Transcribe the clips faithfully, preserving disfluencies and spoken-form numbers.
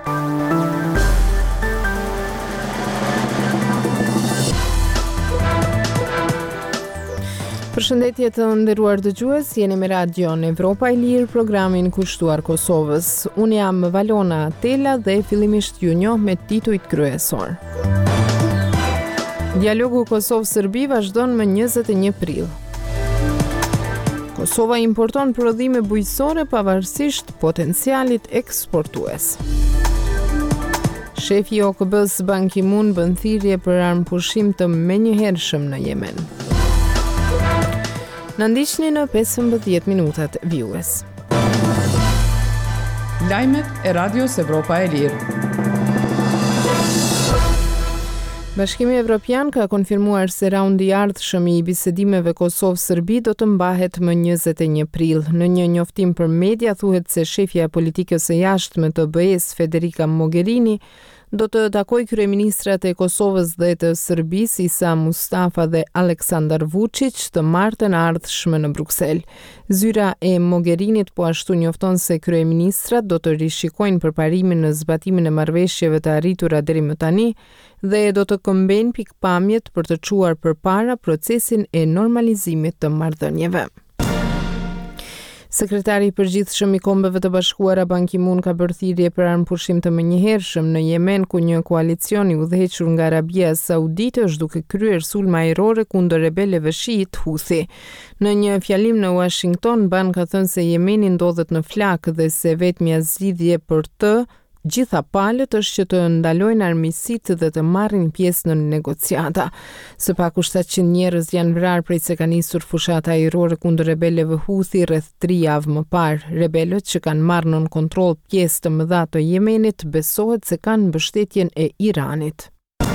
Përshëndetje të nderuar dëgjues, jeni me Radion Evropa e Lirë, programin kushtuar Kosovës. Unë jam Valona Tela dhe fillimisht ju njoh me titujt kryesor. Dialogu Kosovë-Serbi vazhdon më njëzet e një prill. Kosova importon prodhime bujqësore pavarësisht potencialit eksportues. Shefi i O K B-s Ban Ki-moon bën thirrje për armë pushim të menjëhershëm në Yemen. Në ndiqni në pesëmbëdhjetë minutat vijues. Lajmet e Radios Evropa e Lirë. Bashkimi Evropian ka konfirmuar se raundi i ardhshëm i bisedimeve Kosovë-Serbi do të mbahet më njëzet e një prill. Në një njoftim për media thuhet se shefja e politikës së jashtme të B E-s Federica Mogherini do të takoj kryeministrat e Kosovës dhe të Serbisë Isa Mustafa dhe Aleksandar Vučić të martën e ardhshme në Bruksel. Zyra e Mogherinit po ashtu njofton se kryeministrat do të rishikojnë përparimin në zbatimin e marrëveshjeve të arritura deri më tani dhe do të këmbejnë pikpamjet për të çuar përpara procesin e normalizimit të marrëdhënieve. Sekretari i përgjithshëm i Kombeve të Bashkuara Ban Ki-moon ka bërë thirrje për armë pushim të menjëhershëm në Yemen, ku një koalicion i udhëhequr nga Arabia Saudite është duke kryer sulme ajrore kundër rebelëve shiit Houthi. Në një fjalim në Washington, Ban ka thënë se Yemeni ndodhet në flak dhe se vetmja zgjidhje për të gjitha palët është që të ndalojnë armiqësitë dhe të marrin pjesë në negociata. Së paku shtatëqind njerëz janë vrarë prej se ka nisur fushata ajrore kundër rebelëve Houthi rreth tri javë më parë. Rebelët që kanë marrë nën kontroll pjesë të mëdha të Yemenit besohet se kanë mbështetjen e Iranit.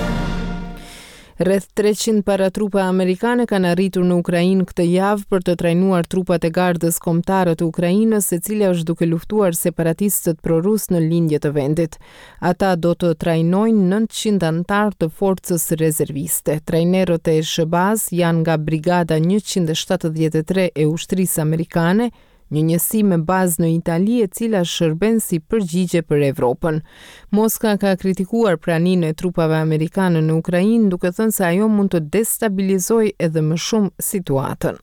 Rreth treqind paratrupa amerikane kanë arritur në Ukrainë këtë javë për të trajnuar trupat e gardës kombëtare të Ukrainës, e cila është duke luftuar separatistët prorus në lindje të vendit. Ata do të trajnojnë nëntëqind anëtar të forcës rezerviste. Trajnerët e S B A-s janë nga Brigada njëqind e shtatëdhjetë e tre e ushtrisë amerikane, një njësi me bazë në Itali e cila shërben si përgjigje për Evropën. Moska ka kritikuar praninë e trupave amerikane në Ukrainë, duke thënë se ajo mund të destabilizojë edhe më shumë situatën.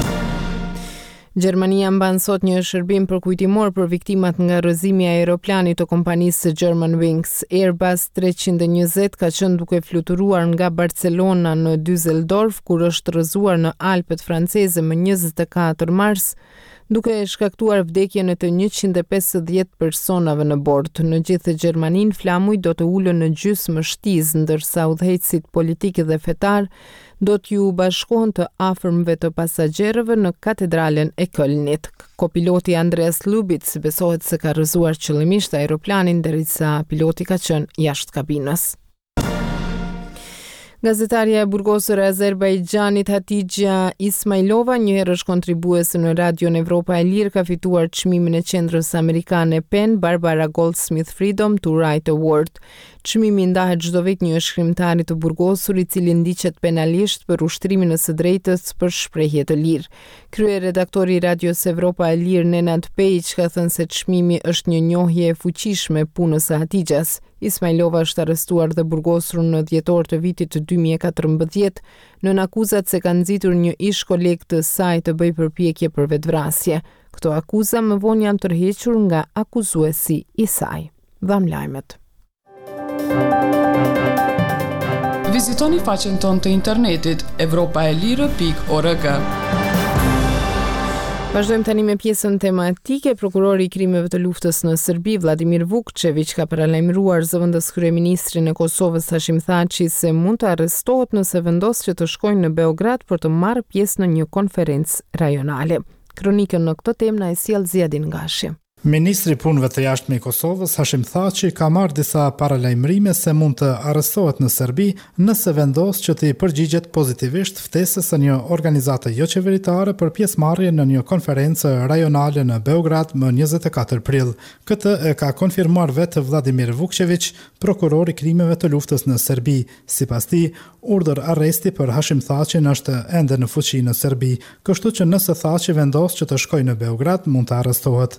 Gjermania mban sot një shërbim përkujtimor për viktimat nga rrëzimi i aeroplanit të kompanisë Germanwings. Airbus treqind e njëzet ka qenë duke fluturuar nga Barcelona në Düsseldorf, kur është rrëzuar në Alpet franceze më njëzet e katër mars, duke shkaktuar vdekjen e të njëqind e pesëdhjetë personave në bord. Në gjithë Gjermaninë, flamuj do të ulën në gjysmë shtizë, ndërsa udhëheqësit politikë dhe fetar do t'ju bashkohen të afërmëve të pasagjerëve në katedralen e Kölnit. Kopiloti Andreas Lubitz besohet se ka rrëzuar qëllimisht aeroplanin derisa piloti ka qenë jashtë kabinës. Gazetarja e burgosur e Azerbajxhanit Hatixha Ismailova, një herësh kontribuese në Radion Evropa e Lirë, ka fituar çmimin e qendrës amerikane PEN Barbara Goldsmith Freedom to Write Award. Çmimi ndahet çdo vit një shkrimtari të burgosur i cili ndiqet penalisht për ushtrimin e së drejtës për shprehje të lirë. Kryeredaktori i Radios Evropa e Lirë Nenad Pejic ka thënë se çmimi është një njohje e fuqishme punës së Hatixhas. Ismailova është arrestuar dhe burgosur në dhjetor të vitit të dy mijë e katërmbëdhjetë nën akuzat se ka nxitur një ish koleg të saj të bëjë përpjekje për vetvrasje. Këto akuza më vonë janë tërhequr nga akuzuesi i saj. Dham lajmet. Vizitoni faqen tonë të internetit evropaelire pikë org. Vazhdojmë tani me pjesën tematike. Prokurori i krimeve të luftës në Serbi, Vladimir Vukčević, ka paralajmëruar zëvendës kryeministrin e Kosovës Hashim Thaçi se mund të arrestohet nëse vendos që të shkojnë në Beograd për të marrë pjesë në një konferencë rajonale. Kronikën në këtë temë na e sjell Ziadin Gashi. Ministri i Punëve të Jashtme i Kosovës, Hashim Thaçi, ka marrë disa paralajmërime se mund të arrestohet në Serbi nëse vendos që të i përgjigjet pozitivisht ftesës së një organizate jo qeveritare për pjesëmarrje në një konferencë rajonale në Beograd më njëzet e katër prill. Këtë e ka konfirmuar vetë Vladimir Vukčević, prokurori i krimeve të luftës në Serbi. Sipas tij, urdhër arresti për Hashim Thaçin është ende në fuqi në Serbi, kështu që nëse Thaçi vendos që të shkojë në Beograd, mund të arrestohet. Por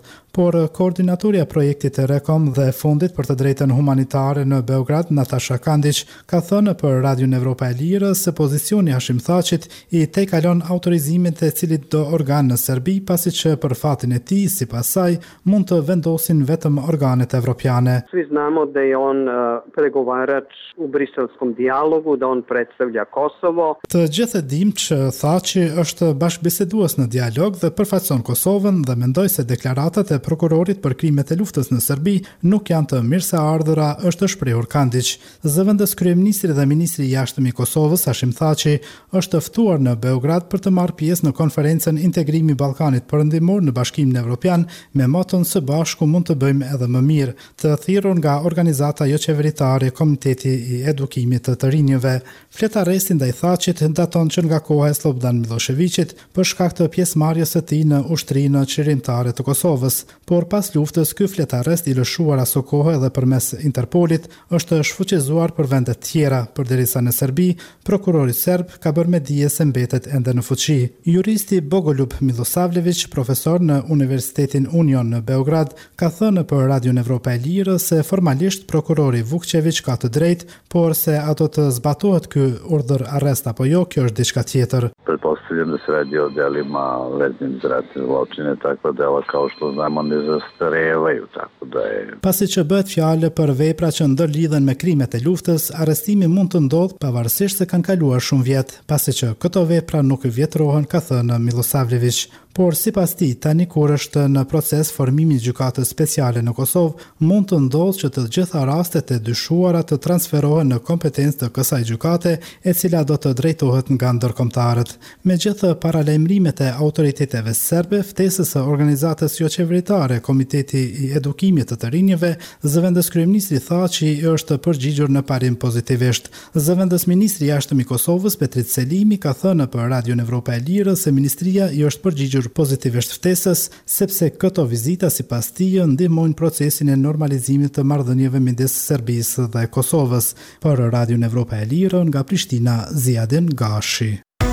por koordinatorja e projektit e Rekom dhe Fondit për të drejtën humanitare në Beograd, Natasha Kandić, ka thënë për Radion Evropa e Lirë se pozicioni Hashim Thaqit i tejkalon autorizimin të cilit do organ në Serbi, pasi që për fatin e tij, sipas saj, mund të vendosin vetëm organet evropiane. Svi znamo da je on uh, pregovarač u briselskom dijalogu, da on predstavlja Kosovo. Të gjithë e dim që Thaqi është bashkëbisedues në dialog dhe përfaqëson Kosovën dhe mendoj se deklaratat e prokurorit për krimet e luftës në Serbi nuk janë të mirëseardhura, është shprehur Kandić. Zëvendës kryeministri dhe ministri i jashtëm i Kosovës, Hashim Thaqi, është ftuar në Beograd për të marrë pjesë në konferencën Integrimi i Ballkanit Perëndimor në Bashkimin Evropian me moton së bashku mund të bëjmë edhe më mirë, të thirrur nga organizata jo qeveritare Komiteti i Edukimit të të rinjëve. Fletaresti ndaj Thaqit daton që nga koha e Slobodan Miloševićit për shkak të pjesëmarrjes së tij në ushtrinë qeverimtare të Kosovës, por pas luftës ky fletarest i lëshuar aso kohë edhe përmes Interpolit është shfuqizuar për vende të tjera, përderisa në Serbi prokurori serb ka bërë me dije se mbetet ende në fuqi. Juristi Bogoljub Milosavljević, profesor në Universitetin Union në Beograd, ka thënë për Radion Evropa e Lirë se formalisht prokurori Vukčević ka të drejtë, por se a do të zbatohet ky urdhër arrest apo jo, kjo është diçka tjetër. Pretpostavljam da se radi o delima veznim za ratne zločine, takva dela kao što znamo ne zastarevaju, tako da je. Pasi që bëhet fjalë për vepra që ndërlidhen me krimet e luftës, arrestimi mund të ndodhë pavarësisht se kanë kaluar shumë vjet, pasi që këto vepra nuk vjetrohen, ka thënë Milosavljević. Por sipas tij, tani kur është në proces formimi i gjykatës speciale në Kosovë, mund të ndodhë që të gjitha rastet e dyshuara të transferohen në kompetencë të kësaj gjykate, e cila do të drejtohet nga ndërkombëtarët. Megjithë paralajmërimet e autoriteteve serbe, ftesës së organizatës jo qeveritare Komiteti i Edukimit të të rinjëve, zëvendës kryeministri Thaqi është përgjigjur në parim pozitivisht. Zëvendës ministri i jashtëm i Kosovës, Petrit Selimi, ka thënë për Radion Evropa e Lirë se ministria i është përgjigjur pozitivisht ftesës, sepse këto vizita sipas tij ndihmojnë procesin e normalizimit të marrëdhënieve midis Serbisë dhe Kosovës. Për Radion Evropa e Lirë nga Prishtina, Ziadin Gashi.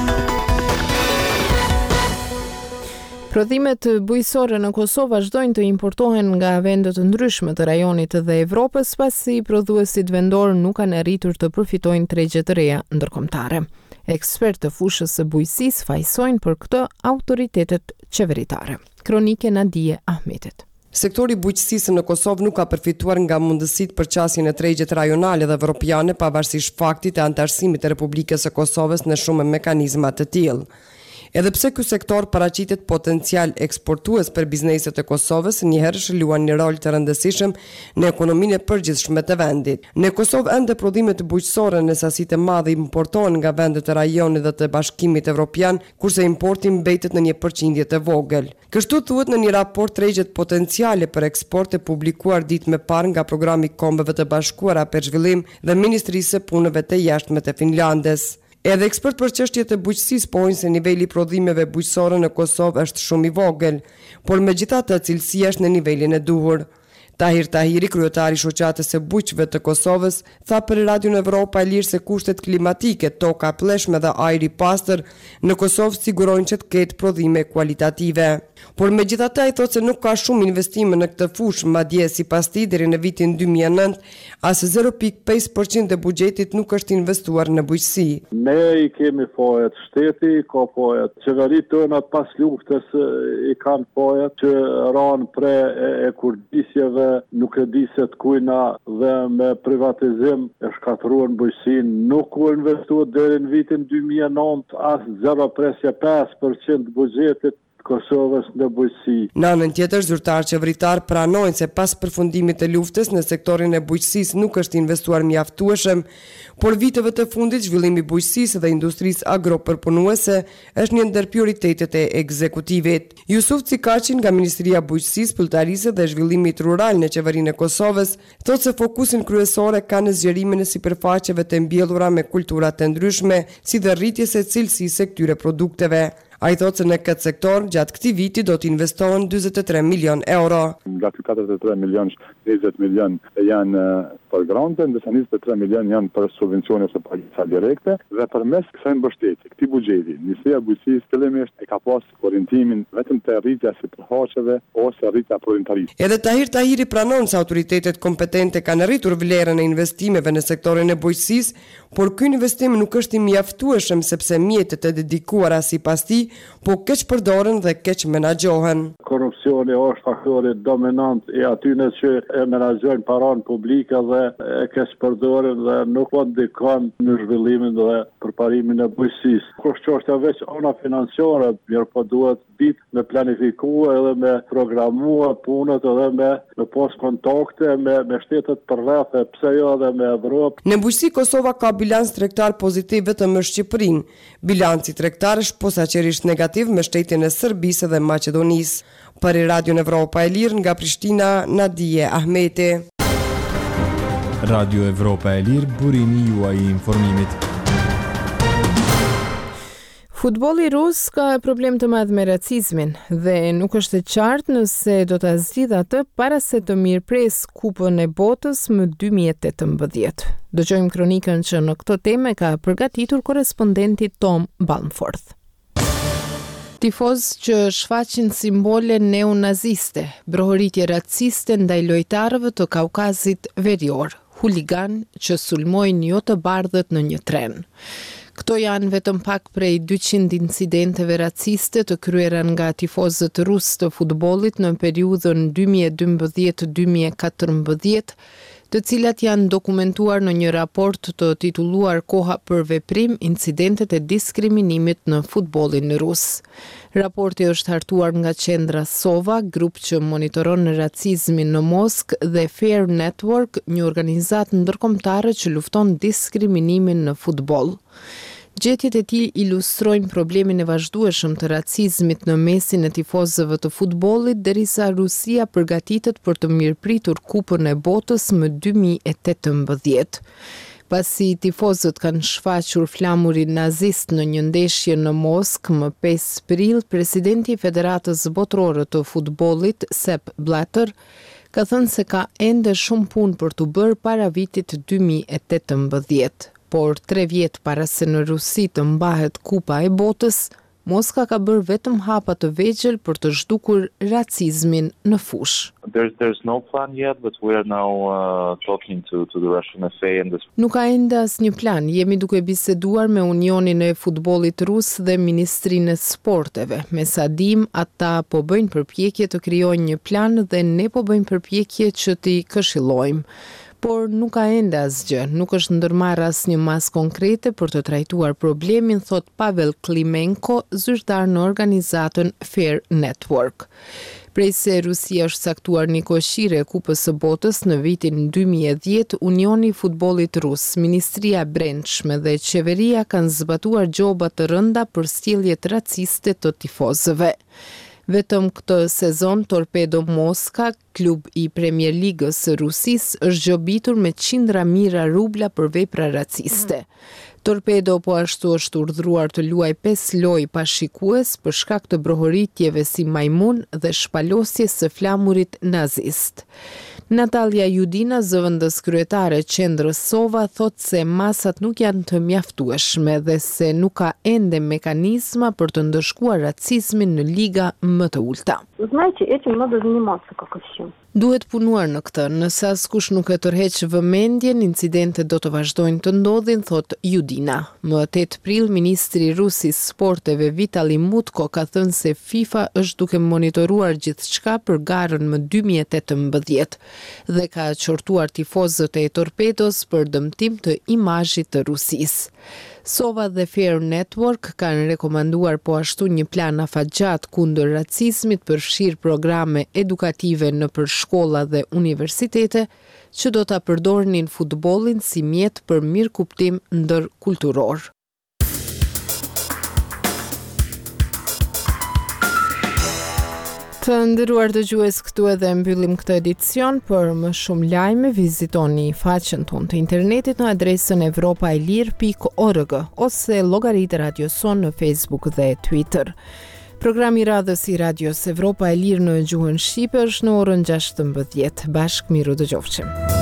Prodhimet bujësore në Kosovë vazhdojnë të importohen nga vende të ndryshme të rajonit dhe Evropës, pasi prodhuesit vendor nuk kanë arritur të përfitojnë tregje të reja ndërkombëtare. Ekspertë të fushës së bujqësisë fajsojnë për këtë autoritetet qeveritare. Kronike Nadije Ahmetit. Sektori i bujqësisë në Kosovë nuk ka përfituar nga mundësitë për qasjen e tregjet rajonale dhe evropiane, pavarësisht faktit e antarësimit të Republikës së Kosovës në shumë mekanizma të tillë. Edhe pse ky sektor paraqitet potencial eksportues për bizneset e Kosovës, njëherë luan një rol të rëndësishëm në ekonominë e përgjithshme të vendit. Në Kosovë ende prodhimet bujqësore në sasi të madhe importohen nga vendet e rajonit dhe të Bashkimit Evropian, kurse importi mbetet në një përqindje të vogël. Kështu thuhet në një raport tregjet potenciale për eksport e publikuar ditë më parë nga Programi i Kombeve të Bashkuara për Zhvillim dhe Ministrisë së Punëve të Jashtme të Finlandës. Edhe ekspert për çështjet e bujqësisë pohojnë se niveli i prodhimeve bujqësore në Kosovë është shumë i vogël, por megjithatë cilësia është në nivelin e duhur. Tahir Tahiri, kryetari i shoqatës së bujqëve të Kosovës, tha për Radion Evropa e Lirë se kushtet klimatike, toka e pleshme dhe ajri i pastër në Kosovë sigurojnë që të ketë prodhime kualitative. Por megjithatë ai thotë se nuk ka shumë investime në këtë fushë, madje sipas tij deri në vitin dy mijë e nëntë as zero pikë pesë përqind e buxhetit nuk është investuar në bujqësi. Ne i kemi fajet shteti, ka fajet qeveritë tona pas luftës i kanë fajet që ranë pre e, e kurdisjeve, nuk e di se të kujna dhe me privatizim e shkatruan bujqësinë, nuk u investuar deri në vitin dy mijë e nëntë as zero pikë pesë përqind buxhetit Kosovës në bujqësi. Në anën tjetër, zyrtar qeveritar pranojnë se pas përfundimit të luftës në sektorin e bujqësisë nuk është investuar mjaftueshëm, por viteve të fundit zhvillimi i bujqësisë dhe industrisë agropërpunuese është një ndër prioritetet e ekzekutivit. Jusuf Cikaçi nga Ministria e Bujqësisë, Pulltarisë dhe Zhvillimit Rural në qeverinë e Kosovës thotë se fokusin kryesore ka në zgjerimin e sipërfaqeve të mbjellura me kultura të ndryshme, si dhe rritjes së cilësisë së këtyre produkteve. A i thotë se në këtë sektor, gjatë këtij viti do të investohen njëzet e tre milion euro. Nga të katërdhjetë e tre milion, njëzet milion janë për grante, ndërsa njëzet e tre milion janë për subvencione ose pagesa direkte, dhe përmes kësaj mbështetje, këtij buxheti, Ministria e Bujqësisë fillimisht e ka pas orientimin vetëm te rritja e sipërfaqeve ose rritja prodhimtarisë. Edhe Tahir Tahiri pranon se autoritetet kompetente kanë rritur vlerën e investimeve në sektorin e bujqësisë, por ky investim nuk është i mjaftueshëm sepse mjetet e dedikuara sipas tij po keq përdoren dhe keq menaxhohen. Korrupsioni është faktori dominant i atyre që e menaxhojnë paranë publike dhe e keq përdoren dhe nuk po ndikon në zhvillimin dhe përparimin e bujqësisë. Kështu është veç ona financiare, mirë po duhet ditë me planifikuar edhe me programuar punët edhe me me pas kontakte me me shtetet përreth, pse jo edhe me Evropë. Në bujqësi Kosova ka bilans tregtar pozitiv vetëm me Shqipërinë. Bilanci tregtar është posaçërisht negativ me shtetin e Serbisë dhe Maqedonisë. Për Radio Evropa e Lirë nga Prishtina, Nadije Ahmeti. Radio Evropa e Lirë, burimi juaj i informimit. Futbolli rus ka problem të madh me racizmin dhe nuk është e qartë nëse do ta zgjidhë atë para se të mirëpres Kupën e Botës më dy mijë e tetëmbëdhjetë. Dëgjojmë kronikën që në këtë temë ka përgatitur korrespondenti Tom Balmforth. Tifoz që shfaqin simbole neonaziste, brohoritje raciste ndaj lojtarëve të Kaukazit Verior, huligan që sulmojnë jo të bardhët në një tren. Këto janë vetëm pak prej dyqind incidenteve raciste të kryera nga tifozët rusë të futbollit në periudhën dy mijë e dymbëdhjetë dy mijë e katërmbëdhjetë, të cilat janë dokumentuar në një raport të titulluar Koha për veprim, incidentet e diskriminimit në futbollin rus. Raporti është hartuar nga qendra Sova, grup që monitoron racizmin në Moskë, dhe Fair Network, një organizatë ndërkombëtare që lufton diskriminimin në futboll. Gjetjet e tij ilustrojnë problemin e vazhdueshëm të racizmit në mesin e tifozëve të futbollit derisa Rusia përgatitet për të mirëpritur Kupën e Botës më dy mijë e tetëmbëdhjetë. Pasi tifozët kanë shfaqur flamurin nazist në një ndeshje në Moskë më pesë prill, presidenti i Federatës Botërore të Futbollit, Sepp Blatter, ka thënë se ka ende shumë punë për të bërë para vitit dy mijë e tetëmbëdhjetë. Por tre vjet para se në Rusi të mbahet Kupa e Botës, Moska ka bërë vetëm hapa të vegjël për të zhdukur racizmin në fushë. There's there's no plan yet, but we are now uh, talking to to the Russian F A and this. Nuk ka ende asnjë plan. Jemi duke biseduar me Unionin e Futbollit Rus dhe Ministrinë e Sporteve. Me sa dim, ata po bëjnë përpjekje të krijojnë një plan dhe ne po bëjmë përpjekje që t'i këshillojmë. Por nuk ka ende asgjë, nuk është ndërmarrë asnjë mas konkrete për të trajtuar problemin, thot Pavel Klimenko, zyrtar në organizatën Fair Network. Prej se Rusia është saktuar një koshire e Kupës së Botës në vitin dy mijë e dhjetë, Unioni i Futbollit Rus, Ministria e Brendshme dhe Qeveria kanë zbatuar gjoba të rënda për sjelljet raciste të tifozëve. Vetëm këtë sezon, Torpedo Moska, klub i Premier Ligës së Rusisë, është gjobitur me qindra mijëra rubla për vepra raciste. Torpedo po ashtu është urdhëruar të luaj pesë lojë pa shikues për shkak të brohoritjeve si majmun dhe shpalosjes së flamurit nazist. Natalia Judina, zëvendës kryetare e qendrës Sova, thot se masat nuk janë të mjaftueshme dhe se nuk ka ende mekanizma për të ndëshkuar racizmin në liga më të ulta. Duhet punuar në këtë, nëse askush nuk e tërheq vëmendjen, incidentet do të vazhdojnë të ndodhin, thot Judina. Më tetë prill, ministri rus i sporteve Vitali Mutko ka thënë se FIFA është duke monitoruar gjithçka për garën më dy mijë e tetëmbëdhjetë dhe ka qortuar tifozët e Torpedos për dëmtim të imazhit të Rusisë. Sova dhe Fair Network kanë rekomanduar po ashtu një plan afatgjat kundër racizmit, përfshir programe edukative në për shkolla dhe universitete që do ta përdornin futbollin si mjet për mirëkuptim ndërkulturor. Të nderuar dëgjues, këtu edhe mbyllim këtë edicion. Për më shumë lajme vizitoni faqen tonë të internetit në adresën evropa e lirë pikë org ose llogaritë Radio Son në Facebook dhe Twitter. Programi radhës i Radios Evropa e Lirë në gjuhën shqipe është në orën gjashtëmbëdhjetë. Bashkë miru dëgjofshim.